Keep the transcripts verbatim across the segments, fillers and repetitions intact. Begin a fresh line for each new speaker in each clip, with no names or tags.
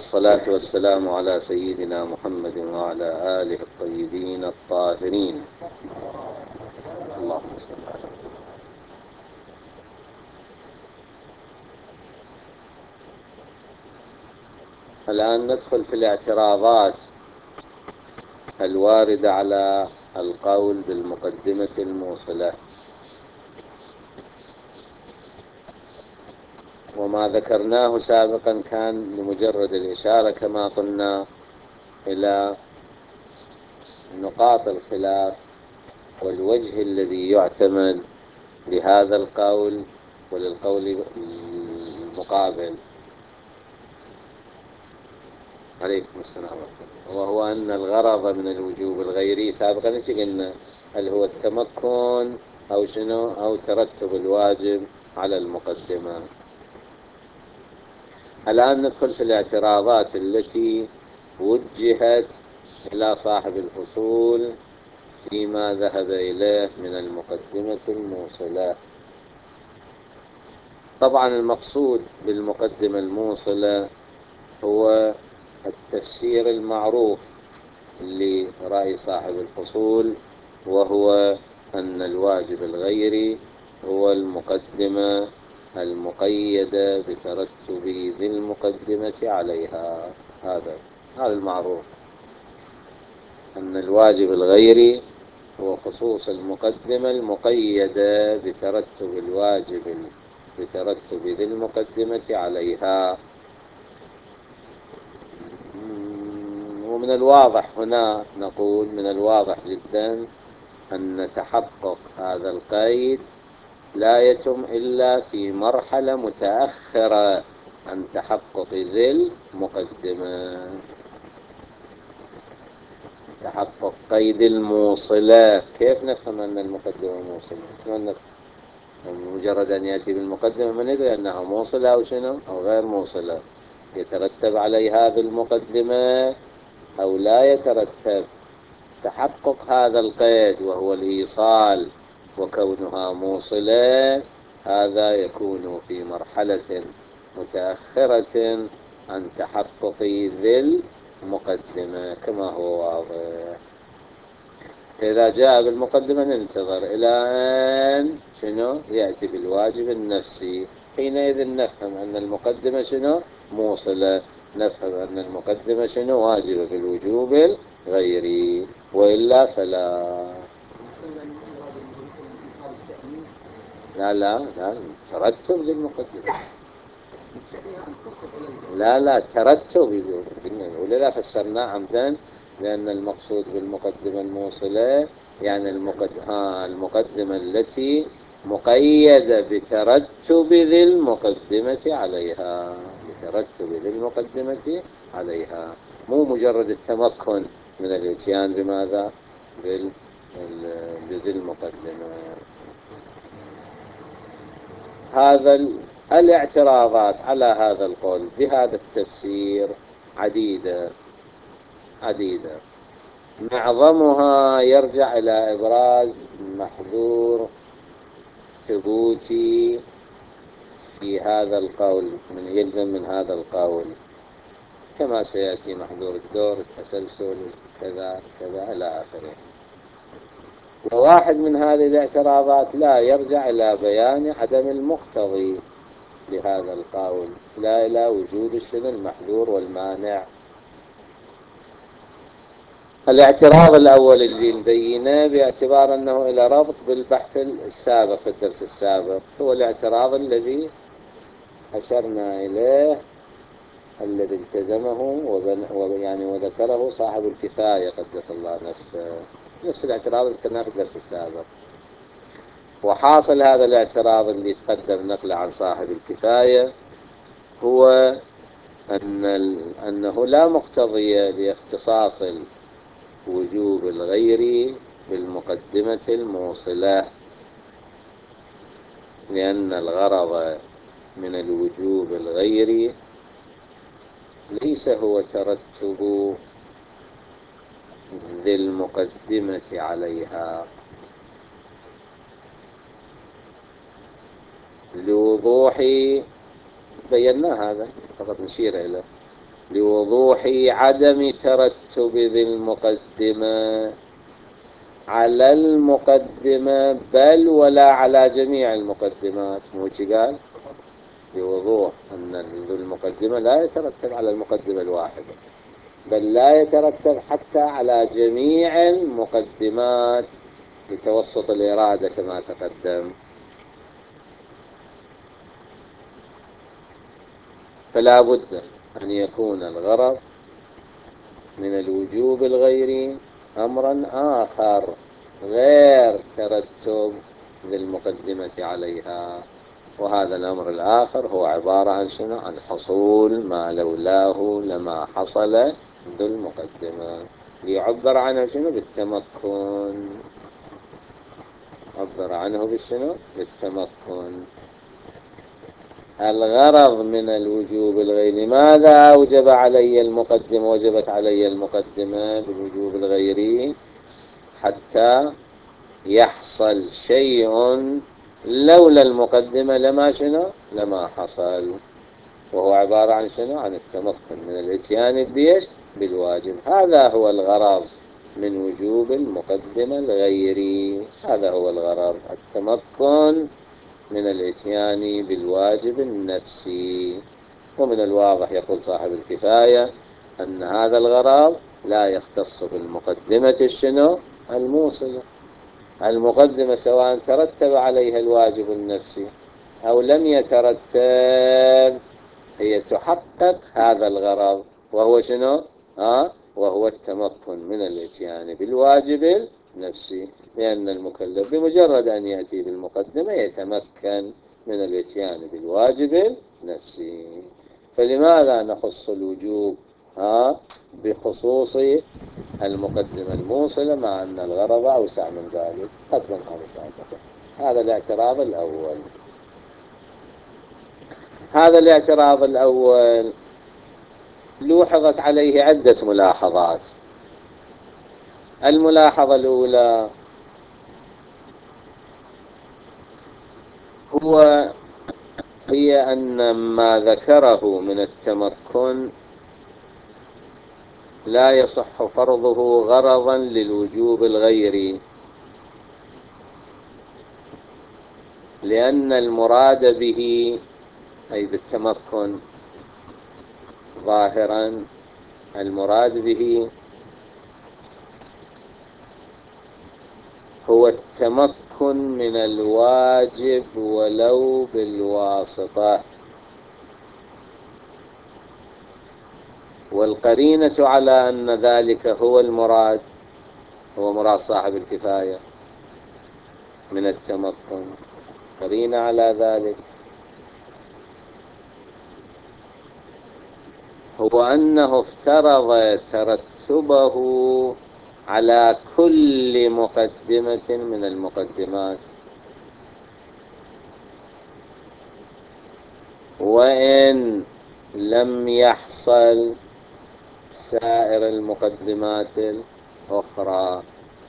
والصلاة والسلام على سيدنا محمد وعلى آله الطيبين الطاهرين. اللهم صل على محمد. الآن ندخل في الاعتراضات الواردة على القول بالمقدمة الموصلة، وما ذكرناه سابقا كان لمجرد الإشارة كما قلنا إلى نقاط الخلاف والوجه الذي يعتمد لهذا القول وللقول المقابل. عليكم السلام ورحمة الله. وهو أن الغرض من الوجوب الغيري سابقا ايش قلنا؟ هل هو التمكن أو شنو أو ترتب الواجب على المقدمة. الآن ندخل في الاعتراضات التي وجهت إلى صاحب الفصول فيما ذهب إليه من المقدمة الموصلة. طبعا المقصود بالمقدمة الموصلة هو التفسير المعروف لرأي صاحب الفصول، وهو أن الواجب الغيري هو المقدمة المقيدة بترتب ذي المقدمة عليها. هذا هذا المعروف، أن الواجب الغيري هو خصوص المقدمة المقيدة بترتب الواجب بترتب ذي المقدمة عليها. ومن الواضح هنا نقول من الواضح جدا أن تحقق هذا القيد لا يتم إلا في مرحلة متأخرة عن تحقق ذي المقدمة. تحقق قيد الموصلة، كيف نفهم أن المقدمة موصلة؟ مجرد أن يأتي بالمقدمة من يدري أنها موصلة أو شنو أو غير موصلة؟ يترتب عليها بالمقدمة أو لا يترتب؟ تحقق هذا القيد وهو الإيصال وكونها موصلة، هذا يكون في مرحلة متأخرة عن تحقق ذي المقدمة كما هو واضح. إذا جاء بالمقدمة ننتظر إلى أن شنو يأتي بالواجب النفسي، حينئذ نفهم أن المقدمة شنو موصلة، نفهم أن المقدمة شنو واجبة بالوجوب الغيري، وإلا فلا. لا لا لا ترتب للمقدمة، لا لا ترتب يقول، ولذا فسرناه عمدا، لأن المقصود بالمقدمة الموصلة يعني المقدمة, المقدمة التي مقيدة بترتب ذي المقدمة عليها، بترتب ذي المقدمة عليها، مو مجرد التمكن من الاتيان بماذا بذي المقدمة. هذا الاعتراضات على هذا القول بهذا التفسير عديدة عديدة، معظمها يرجع إلى إبراز محذور ثبوتي في هذا القول، من يلزم من هذا القول كما سيأتي محذور الدور التسلسل كذا كذا إلى آخره. وواحد من هذه الاعتراضات لا يرجع إلى بيان عدم المقتضي لهذا القول، لا إلى وجود الشنو المحذور والمانع. الاعتراض الأول اللي نبينه باعتبار أنه إلى ربط بالبحث السابق في الدرس السابق هو الاعتراض الذي أشرنا إليه، الذي التزمه ويعني وذكره صاحب الكفاية قدس الله نفسه، نفس الاعتراض اللي كنا في الدرس السابق. وحاصل هذا الاعتراض اللي تقدم نقله عن صاحب الكفاية هو أن أنه لا مقتضي لاختصاص وجوب الغير بالمقدمة الموصلة، لأن الغرض من الوجوب الغير ليس هو ترتب ذي المقدمة عليها، لوضوح بينا هذا فقط نشير إليه، لوضوح عدم ترتب ذي المقدمة على المقدمة بل ولا على جميع المقدمات. مو قال بوضوح أن ذو المقدمة لا يترتب على المقدمة الواحدة، بل لا يترتب حتى على جميع المقدمات لتوسط الإرادة كما تقدم. فلا بد أن يكون الغرض من الوجوب الغيري أمرا آخر غير ترتب للمقدمة عليها، وهذا الأمر الآخر هو عبارة عن شنو؟ عن حصول ما لولاه لما حصل ذو المقدمة. ليعبر عنه شنو؟ بالتمكن. عبر عنه بالشنو؟ بالتمكن. الغرض من الوجوب الغيري، ماذا أوجب علي المقدمة؟ وجبت علي المقدمة بالوجوب الغيري حتى يحصل شيء لولا المقدمة لما شنو؟ لما حصل، وهو عبارة عن شنو؟ عن التمكن من الاتيان بيش؟ بالواجب. هذا هو الغرض من وجوب المقدمة الغيري، هذا هو الغرض، التمكن من الاتيان بالواجب النفسي. ومن الواضح يقول صاحب الكفاية أن هذا الغرض لا يختص بالمقدمة الشنو؟ الموصلة. المقدمة سواء ترتب عليها الواجب النفسي أو لم يترتب هي تحقق هذا الغرض، وهو شنو؟ آه وهو التمكن من الاتيان بالواجب النفسي، لأن المكلف بمجرد أن يأتي بالمقدمة يتمكن من الاتيان بالواجب النفسي. فلماذا نخص الوجوب آه بخصوص المقدمة الموصلة مع أن الغرض أوسع من ذلك؟ قدم هذا سابقا. هذا الاعتراض الأول. هذا الاعتراض الأول لوحظت عليه عدة ملاحظات. الملاحظة الأولى هو هي أن ما ذكره من التمكن لا يصح فرضه غرضا للوجوب الغيري، لأن المراد به أي بالتمكن ظاهرا المراد به هو التمكن من الواجب ولو بالواسطة. والقرينة على أن ذلك هو المراد، هو مراد صاحب الكفاية من التمكن، قرينة على ذلك هو أنه افترض ترتبه على كل مقدمة من المقدمات، وإن لم يحصل سائر المقدمات الأخرى.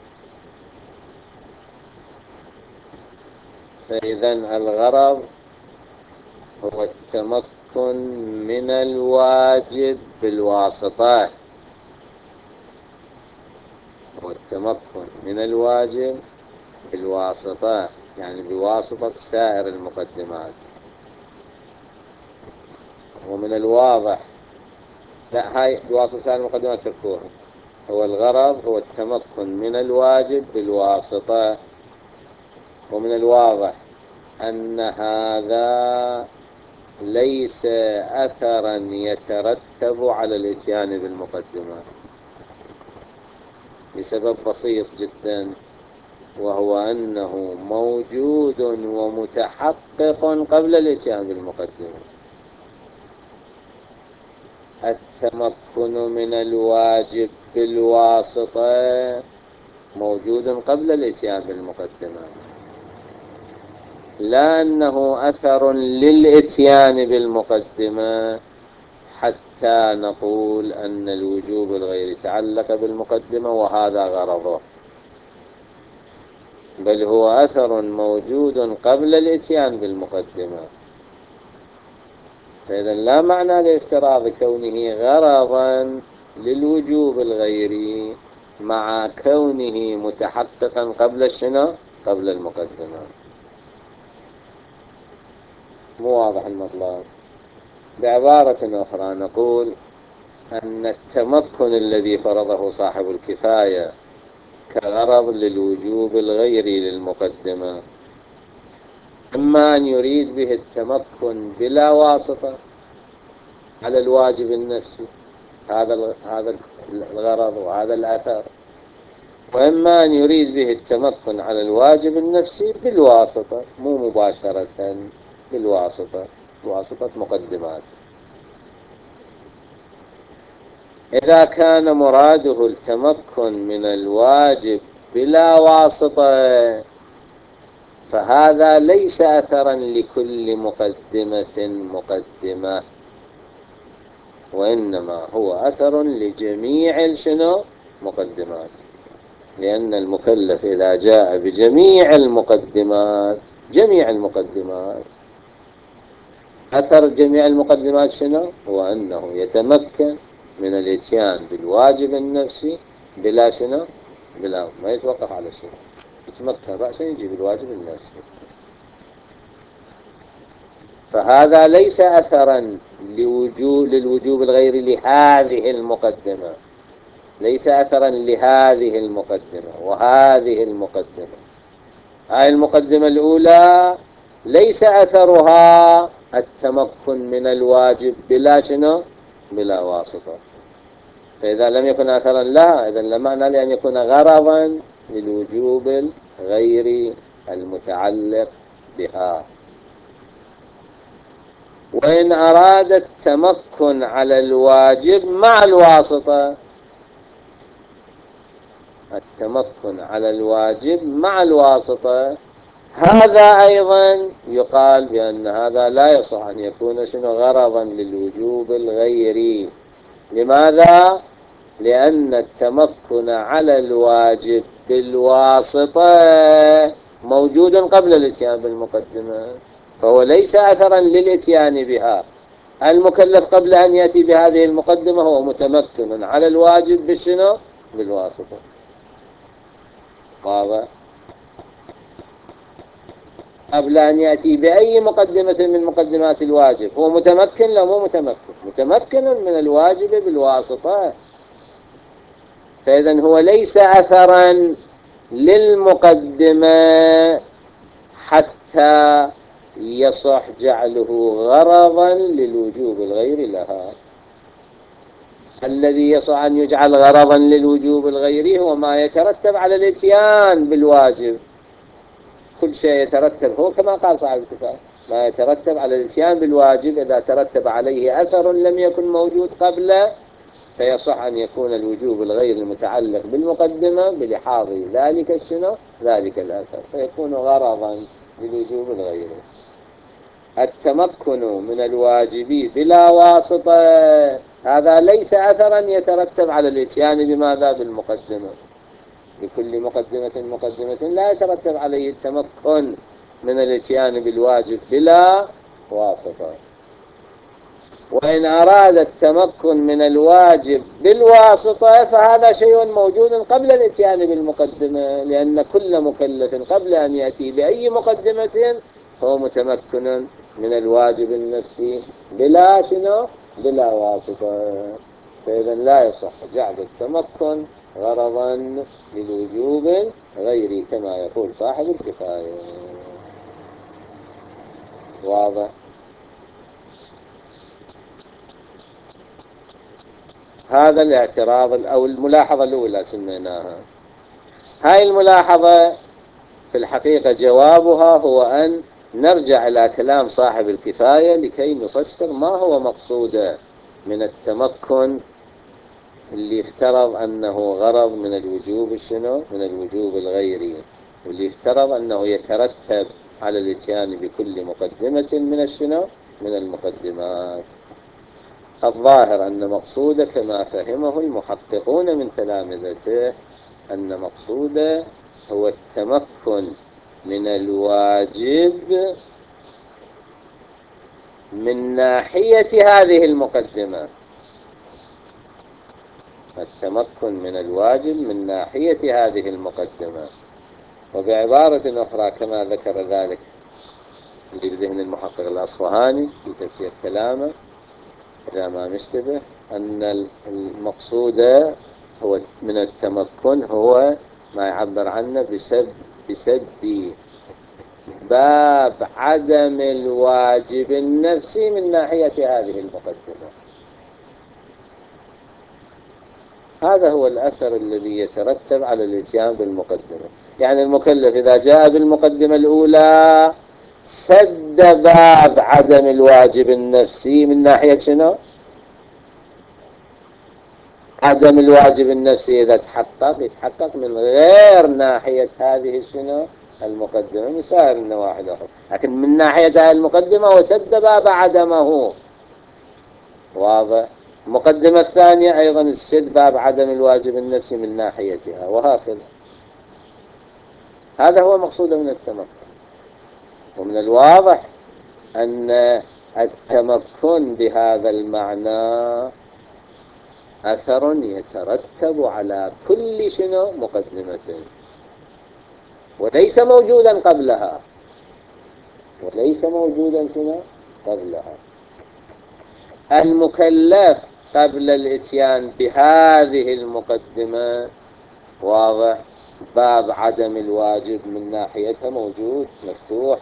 فإذا الغرض هو التمكن من الواجب بالواسطة، هو التمكن من الواجب بالواسطة، يعني بواسطة سائر المقدمات. ومن الواضح لا، هاي بواسطة سائر المقدمات تركوها. هو الغرض هو التمكن من الواجب بالواسطة. ومن الواضح أن هذا ليس أثرا يترتب على الاتيان بالمقدمة لسبب بسيط جدا، وهو أنه موجود ومتحقق قبل الاتيان بالمقدمة. التمكن من الواجب بالواسطة موجود قبل الاتيان بالمقدمة، لا أنه أثر للاتيان بالمقدمة حتى نقول أن الوجوب الغير يتعلق بالمقدمة وهذا غرضه، بل هو أثر موجود قبل الاتيان بالمقدمة. فإذا لا معنى لافتراض كونه غرضا للوجوب الغيري مع كونه متحققا قبل الشنو؟ قبل المقدمة. مو واضح المطلب. بعبارة أخرى نقول أن التمكن الذي فرضه صاحب الكفاية كغرض للوجوب الغيري للمقدمة، إما أن يريد به التمكن بلا واسطة على الواجب النفسي، هذا هذا الغرض وهذا الأثر، وإما أن يريد به التمكن على الواجب النفسي بالواسطة، مو مباشرة، بالواسطة، بواسطة مقدمات. إذا كان مراده التمكن من الواجب بلا واسطة فهذا ليس أثرا لكل مقدمة مقدمة، وإنما هو أثر لجميع الشنو مقدمات، لأن المكلف إذا جاء بجميع المقدمات، جميع المقدمات، أثر جميع المقدمات شنو؟ هو أنه يتمكن من الاتيان بالواجب النفسي بلا شنو؟ بلا، ما يتوقف على شيء، يتمكن رأسا يجي بالواجب النفسي. فهذا ليس أثرا لوجوب للوجوب الغيري لهذه المقدمة، ليس أثرا لهذه المقدمة وهذه المقدمة. هذه المقدمة الأولى ليس أثرها التمكن من الواجب بلا شنو؟ بلا واسطة. فإذا لم يكن أثرا لها، إذن لا معنى لأن يكون غرضا للوجوب الغيري المتعلق بها. وإن أراد التمكن على الواجب مع الواسطة، التمكن على الواجب مع الواسطة، هذا أيضا يقال بأن هذا لا يصح أن يكون شنو غرضا للوجوب الغيري. لماذا؟ لأن التمكن على الواجب بالواسطة موجود قبل الاتيان بالمقدمة، فهو ليس أثرا للاتيان بها. المكلف قبل أن يأتي بهذه المقدمة هو متمكن على الواجب بالشنو؟ بالواسطة. واضح؟ قبل أن يأتي بأي مقدمة من مقدمات الواجب هو متمكن، لا مو متمكن، متمكن من الواجب بالواسطة. فإذا هو ليس أثرا للمقدمة حتى يصح جعله غرضا للوجوب الغير لها. الذي يصح أن يجعل غرضا للوجوب الغيري هو ما يترتب على الاتيان بالواجب. كل شيء يترتب، هو كما قال صاحب الكتاب، ما يترتب على الاتيان بالواجب إذا ترتب عليه أثر لم يكن موجود قبل، فيصح أن يكون الوجوب الغير المتعلق بالمقدمة بلحاظ ذلك الشنو؟ ذلك الأثر، فيكون غرضا للوجوب الغير. التمكن من الواجب بلا واسطة هذا ليس أثرا يترتب على الاتيان بماذا؟ بالمقدمة. لكل مقدمة مقدمة لا يترتب عليه التمكن من الاتيان بالواجب بلا واسطة. وإن أراد التمكن من الواجب بالواسطة فهذا شيء موجود قبل الاتيان بالمقدمة، لأن كل مكلف قبل أن يأتي بأي مقدمة هو متمكن من الواجب النفسي بلا شنو؟ بلا واسطة. فإذا لا يصح جعل التمكن غرضا للوجوب غيري كما يقول صاحب الكفاية. واضح؟ هذا الاعتراض أو الملاحظة الأولى سميناها. هاي الملاحظة في الحقيقة جوابها هو أن نرجع إلى كلام صاحب الكفاية لكي نفسر ما هو مقصوده من التمكن اللي افترض أنه غرض من الوجوب الشنو؟ من الوجوب الغيري، واللي افترض أنه يترتب على الاتيان بكل مقدمة من الشنو؟ من المقدمات. الظاهر أن مقصود كما فهمه المحققون من تلامذته أن مقصود هو التمكن من الواجب من ناحية هذه المقدمة، التمكن من الواجب من ناحية هذه المقدمة. وبعبارة أخرى كما ذكر ذلك اللي بذهن المحقق الأصفهاني في تفسير كلامه إذا ما نشتبه، أن المقصود هو من التمكن هو ما يعبر عنه بسد بسد باب عدم الواجب النفسي من ناحية هذه المقدمة. هذا هو الأثر الذي يترتب على الاتيان بالمقدمة. يعني المكلف إذا جاء بالمقدمة الأولى سد باب عدم الواجب النفسي من ناحية شنو؟ عدم الواجب النفسي إذا تحقق يتحقق من غير ناحية هذه شنو؟ المقدمة، من سائر النواحي الأخرى، لكن من ناحية هذه المقدمة وسد باب عدمه. واضح؟ المقدمة الثانية أيضا السد باب عدم الواجب النفسي من ناحيتها، وهكذا. هذا هو مقصود من التمكن. ومن الواضح أن التمكن بهذا المعنى أثر يترتب على كل شنو مقدمة، وليس موجودا قبلها، وليس موجودا شنو قبلها. المكلف قبل الاتيان بهذه المقدمة واضح باب عدم الواجب من ناحيتها موجود مفتوح.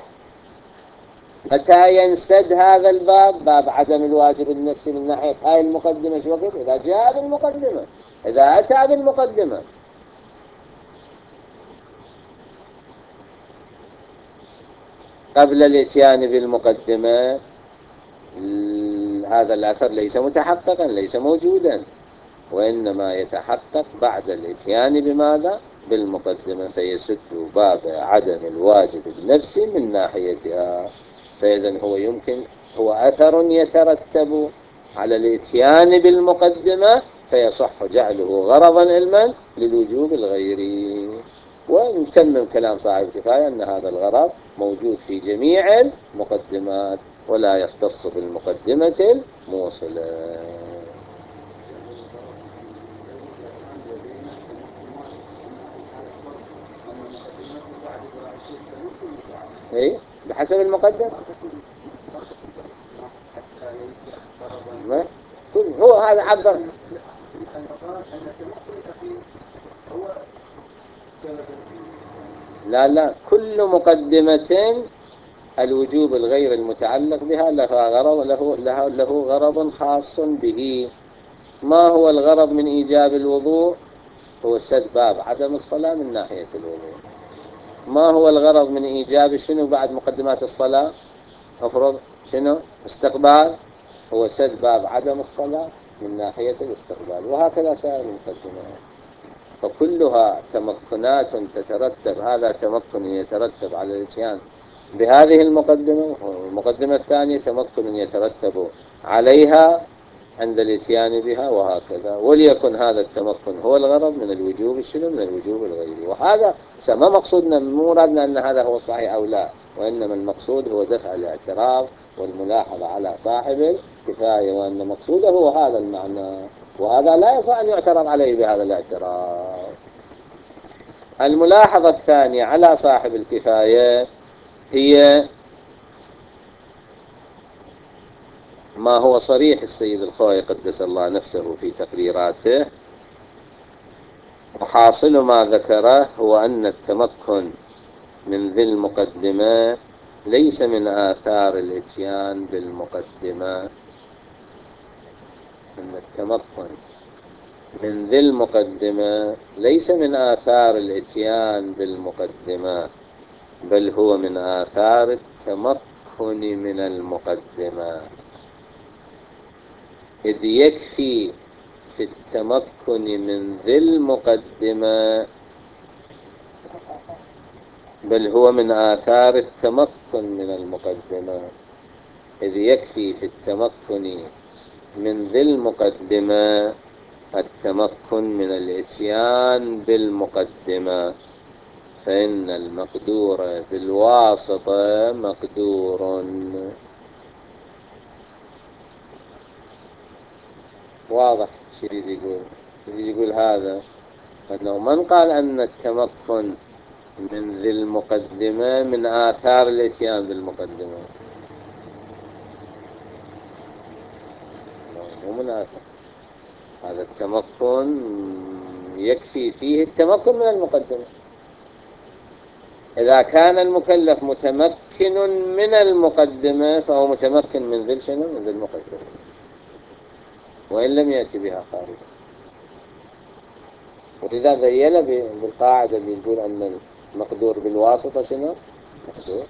متى ينسد هذا الباب باب عدم الواجب النفسي من ناحية هاي المقدمة؟ شو وقت؟ إذا جاء بالمقدمة، إذا أتى بالمقدمة. قبل الاتيان بالمقدمة هذا الأثر ليس متحققا، ليس موجودا، وإنما يتحقق بعد الاتيان بماذا؟ بالمقدمة، فيسد باب عدم الواجب النفسي من ناحيتها. فإذا هو يمكن هو أثر يترتب على الاتيان بالمقدمة فيصح جعله غرضا علما للوجوب الغيري. ونتمم كلام صاحب الكفاية أن هذا الغرض موجود في جميع المقدمات ولا يختص بالمقدمة الموصلة. ايه بحسب المقدم. ما هو هذا عبر. لا لا، كل مقدمة الوجوب الغير المتعلق بها لها غرض، له, له, له غرض خاص به. ما هو الغرض من إيجاب الوضوء؟ هو سد باب عدم الصلاة من ناحية الوضوء. ما هو الغرض من إيجاب شنو بعد مقدمات الصلاة؟ أفرض شنو استقبال، هو سد باب عدم الصلاة من ناحية الاستقبال، وهكذا سائر المقدمات. فكلها تمكنات تترتب، هذا تمكن يترتب على الاتيان بهذه المقدمة، والمقدمة الثانية تمكن يترتب عليها عند الاتيان بها، وهكذا. وليكن هذا التمكن هو الغرض من الوجوب شنو من الوجوب الغيري. وهذا ما مقصودنا، مو مرادنا أن هذا هو الصحيح أو لا، وإنما المقصود هو دفع الاعتراض والملاحظة على صاحب الكفاية، وأن مقصوده هو هذا المعنى، وهذا لا يصح أن يعترض عليه بهذا الاعتراض. الملاحظة الثانية على صاحب الكفاية هي ما هو صريح السيد الخوئي قدس الله نفسه في تقريراته، وحاصل ما ذكره هو أن التمكن من ذي المقدمة ليس من آثار الاتيان بالمقدمة. أن التمكن من ذي المقدمة ليس من آثار الاتيان بالمقدمة، بل هو من آثار التمكن من المقدمة. إذ يكفي في التمكن من ذي المقدمة، بل هو من آثار التمكن من المقدمة. إذ يكفي في التمكن من ذي المقدمة التمكن من الاتيان بالمقدمة، فإن المقدور بالواسطة مقدور. واضح شو يريد يقول؟ يريد يقول هذا أنه من قال أن التمكن من ذي المقدمة من آثار الإتيان بالمقدمة، مو من آثار. هذا التمكن يكفي فيه التمكن من المقدمة. إذا كان المكلف متمكن من المقدمة فهو متمكن من ذي شنو؟ من ذي المقدمة، وإن لم يأتي بها خارجا. ولذا ذيل بالقاعدة اللي يقول أن المقدور بالواسطة شنو؟ مقدور.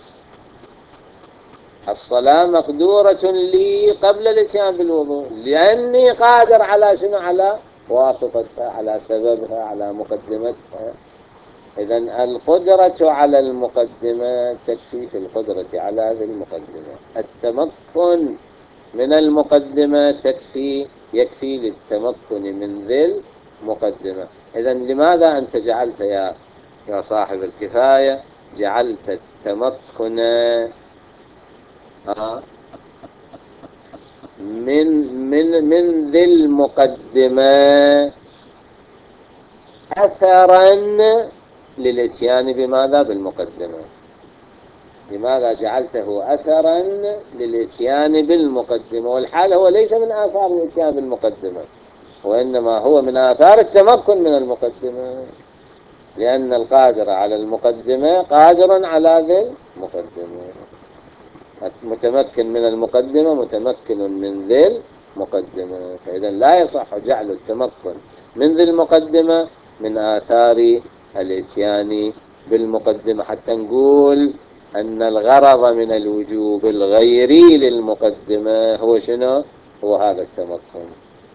الصلاة مقدورة لي قبل الاتيان بالوضوء لأني قادر على شنو؟ على واسطتها، على سببها، على مقدمتها. إذن القدرة على المقدمة تكفي في القدرة على هذه المقدمة. التمكن من المقدمة تكفي يكفي للتمكن من ذي المقدمة. إذن لماذا أنت جعلت يا يا صاحب الكفاية جعلت التمكن من من من ذي المقدمة أثرا للإتيان بماذا؟ بالمقدمة. لماذا جعلته أثرا للإتيان بالمقدمة والحال هو ليس من آثار الإتيان بالمقدمة، وإنما هو من آثار التمكن من المقدمة، لأن القادر على المقدمة قادر على ذي المقدمة. متمكن من المقدمة متمكن من ذي المقدمة. فإذا لا يصح جعل التمكن من ذي المقدمة من آثار الإتيان بالمقدمة حتى نقول أن الغرض من الوجوب الغيري للمقدمة هو شنو؟ هو هذا التمكن.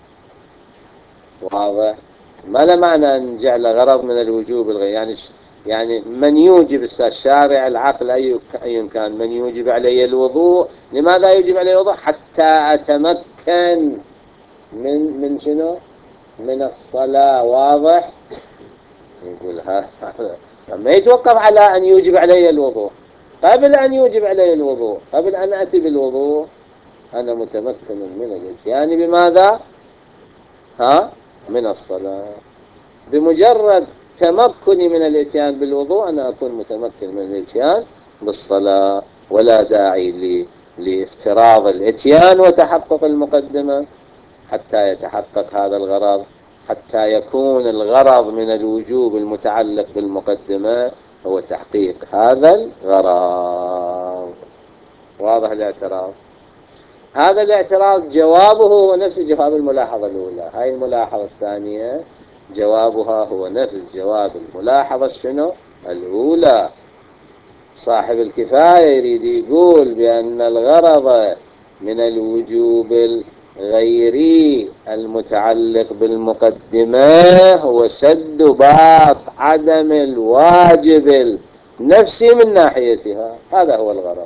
واضح؟ ما له معنى أن نجعل غرض من الوجوب الغيري. يعني يعني من يوجب الشارع العقل أي أي كان من يوجب علي الوضوء. لماذا يجب علي الوضوء؟ حتى أتمكن من من شنو؟ من الصلاة. واضح؟ يقول ها ما يتوقف على أن يوجب علي الوضوء. قبل أن يوجب علي الوضوء، قبل أن أتي بالوضوء، أنا متمكن من الإتيان بماذا؟ ها؟ من الصلاة. بمجرد تمكني من الاتيان بالوضوء أنا أكون متمكن من الاتيان بالصلاة، ولا داعي لافتراض الاتيان وتحقق المقدمة حتى يتحقق هذا الغرض، حتى يكون الغرض من الوجوب المتعلق بالمقدمة هو تحقيق هذا الغرض. واضح الاعتراض؟ هذا الاعتراض جوابه هو نفس جواب الملاحظة الأولى. هاي الملاحظة الثانية جوابها هو نفس جواب الملاحظة شنو؟ الأولى. صاحب الكفاية يريد يقول بأن الغرض من الوجوب الغيري المتعلق بالمقدمة هو سد باب عدم الواجب النفسي من ناحيتها. هذا هو الغرض،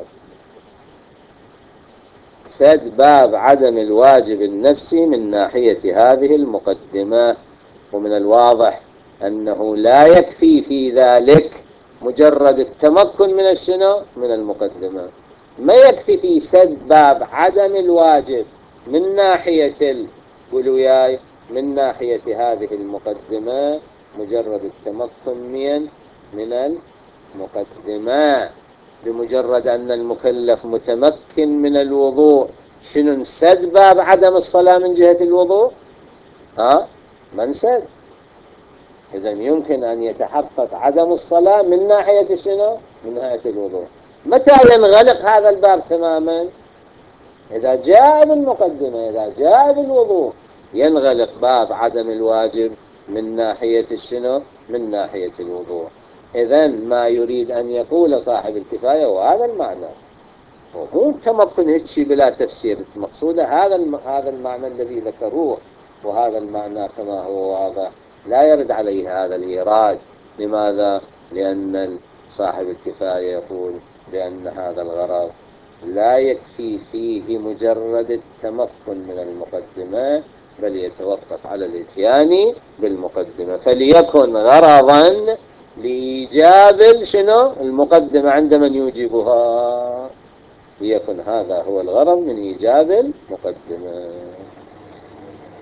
سد باب عدم الواجب النفسي من ناحية هذه المقدمة. ومن الواضح أنه لا يكفي في ذلك مجرد التمكن من الشنو؟ من المقدمة. ما يكفي في سد باب عدم الواجب من ناحية الولاية من ناحية هذه المقدمة مجرد التمكن من من المقدمة. بمجرد أن المكلف متمكن من الوضوء شنو نسد باب عدم الصلاة من جهة الوضوء؟ ها؟ ما نسد. إذن يمكن أن يتحقق عدم الصلاة من ناحية شنو؟ من ناحية الوضوء. متى ينغلق هذا الباب تماما؟ إذا جاء بالمقدمة، إذا جاء بالوضوء ينغلق باب عدم الواجب من ناحية الشنو؟ من ناحية الوضوء. إذن ما يريد أن يقول صاحب الكفاية وهذا المعنى، وهو تمكن هيك بلا تفسير مقصوده هذا هذا المعنى الذي ذكروه، وهذا المعنى كما هو واضح لا يرد عليه هذا الإيراد. لماذا؟ لأن صاحب الكفاية يقول بأن هذا الغرض لا يكفي فيه مجرد التمكن من المقدمة، بل يتوقف على الاتيان بالمقدمة. فليكن غرضا لإيجاب شنو؟ المقدمة عند من يوجبها، ليكن هذا هو الغرض من إيجاب المقدمة.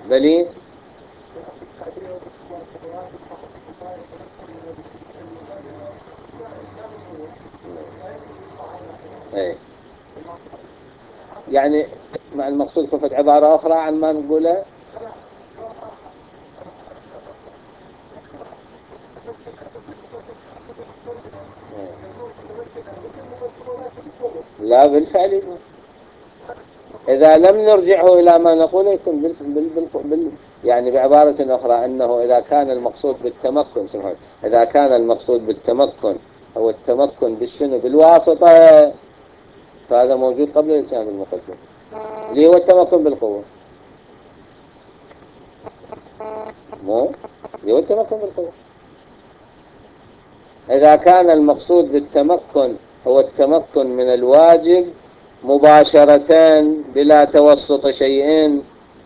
بلي. ايه يعني مع المقصود كفت عبارة أخرى عن ما نقوله. لا بالفعل. إذا لم نرجعه إلى ما نقوله يكون بال... بال... بال... بال... يعني بعبارة أخرى أنه إذا كان المقصود بالتمكن سبحانه، إذا كان المقصود بالتمكن هو التمكن بالشنو بالواسطة، فهذا موجود قبل الإتيان بالمقدم اللي هو التمكن بالقوة. مو اللي هو التمكن بالقوة. إذا كان المقصود بالتمكن هو التمكن من الواجب مباشرة بلا توسط شيء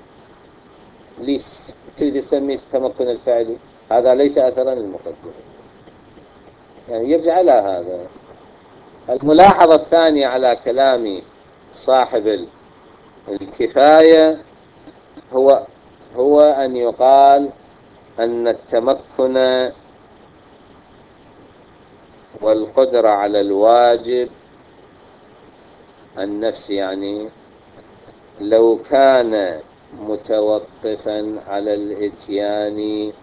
ليس تريد تسميه التمكن الفعلي، هذا ليس أثرا للمقدمة. يعني يرجع على هذا. الملاحظة الثانية على كلام صاحب الكفاية هو هو أن يقال أن التمكن والقدرة على الواجب النفس يعني لو كان متوقفا على الإتيان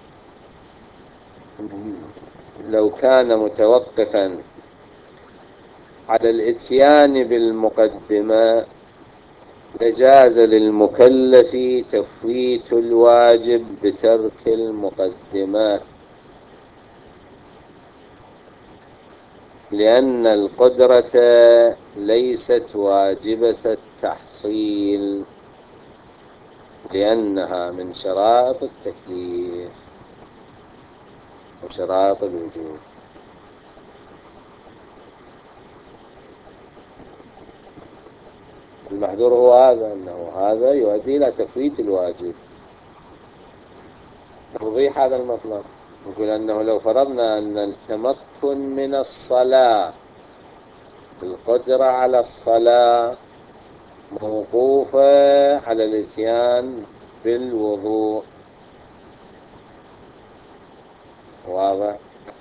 لو كان متوقفا على الإتيان بالمقدمة لجاز للمكلف تفويت الواجب بترك المقدمة، لأن القدرة ليست واجبة التحصيل لأنها من شرائط التكليف وشرائط الوجوب. المحذور هو هذا، أنه هذا يؤدي إلى تفويت الواجب. توضيح هذا المطلب نقول أنه لو فرضنا أن التمكن من الصلاة، القدرة على الصلاة موقوفة على الإتيان بالوضوء، واضح؟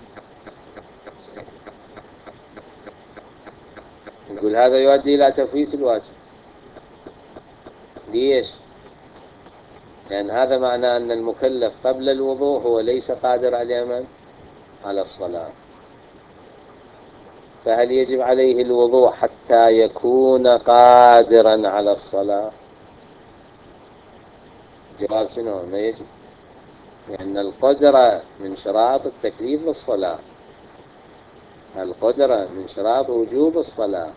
نقول هذا يؤدي إلى تفويت الواجب. ليش؟ لأن هذا معناه أن المكلف قبل الوضوء هو ليس قادر على من؟ على الصلاة. فهل يجب عليه الوضوء حتى يكون قادرا على الصلاة؟ جواب شنو؟ ما يجب، لأن القدرة من شرائط التكليف بالصلاة، القدرة من شرائط وجوب الصلاة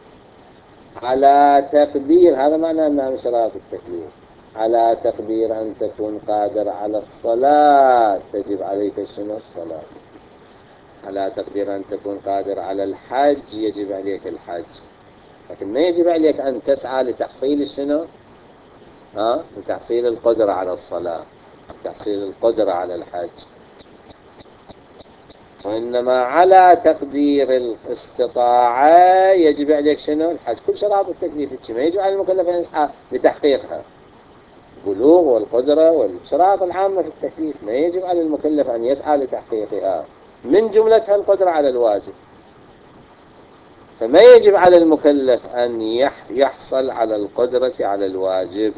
على تقدير، هذا معناه أنها من شرائط التكليف، على تقدير أن تكون قادر على الصلاة تجب عليك شنو؟ الصلاة. على تقدير أن تكون قادر على الحج يجب عليك الحج، لكن ما يجب عليك أن تسعى لتحصيل شنو؟ ها؟ لتحصيل القدرة على الصلاة، تحصيل القدرة على الحج، وإنما على تقدير الاستطاعة يجب عليك شنو؟ الحج. كل شرائط التكليف ما يجب على المكلف أن يسعى لتحقيقها، البلوغ والقدرة والشرائط العامة في التكليف ما يجب على المكلف أن يسعى لتحقيقها، من جملتها القدرة على الواجب. فما يجب على المكلف أن يحصل على القدرة على الواجب،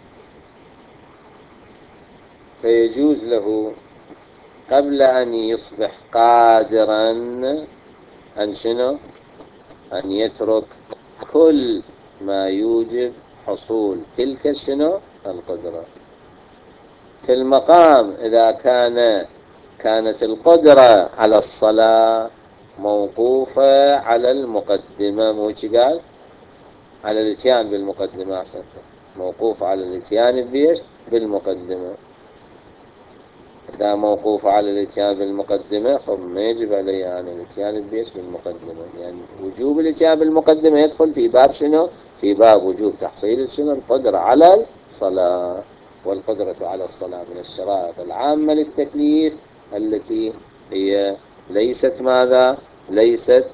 فيجوز له قبل أن يصبح قادرا أن شنو؟ أن يترك كل ما يوجب حصول تلك شنو؟ القدرة. في المقام إذا كان كانت القدرة على الصلاة موقوفة على المقدمة، مو قال على الاتيان بالمقدمة، أحسنت، موقوفة على الاتيان بيش بالمقدمة. إذا موقوف على الاتيان بالمقدمة خب ما يجب عليه أن الاتيان بيش بالمقدمة، يعني وجوب الاتيان بالمقدمة يدخل في باب شنو؟ في باب وجوب تحصيل شنو؟ القدرة على الصلاة. والقدرة على الصلاة من الشرائط العامة للتكليف التي هي ليست ماذا؟ ليست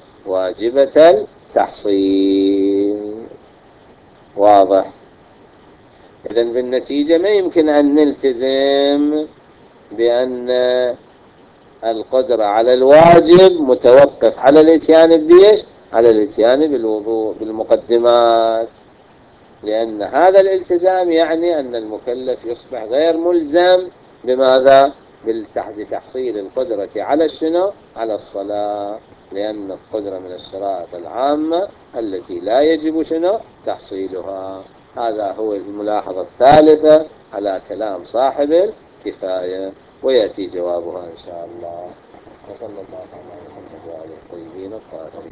واجبة التحصيل، واضح؟ إذن بالنتيجة ما يمكن أن نلتزم بأن القدرة على الواجب متوقف على الاتيان بيش، على الاتيان بالوضوء بالمقدمات، لأن هذا الالتزام يعني أن المكلف يصبح غير ملزم بماذا؟ بتحصيل القدرة على الشنو؟ على الصلاة، لأن القدرة من الشرائط العامة التي لا يجب شنو؟ تحصيلها. هذا هو الملاحظة الثالثة على كلام صاحب الكفاية، ويأتي جوابها إن شاء الله. وصلى الله على محمد وعلى الطيبين الطاهرين.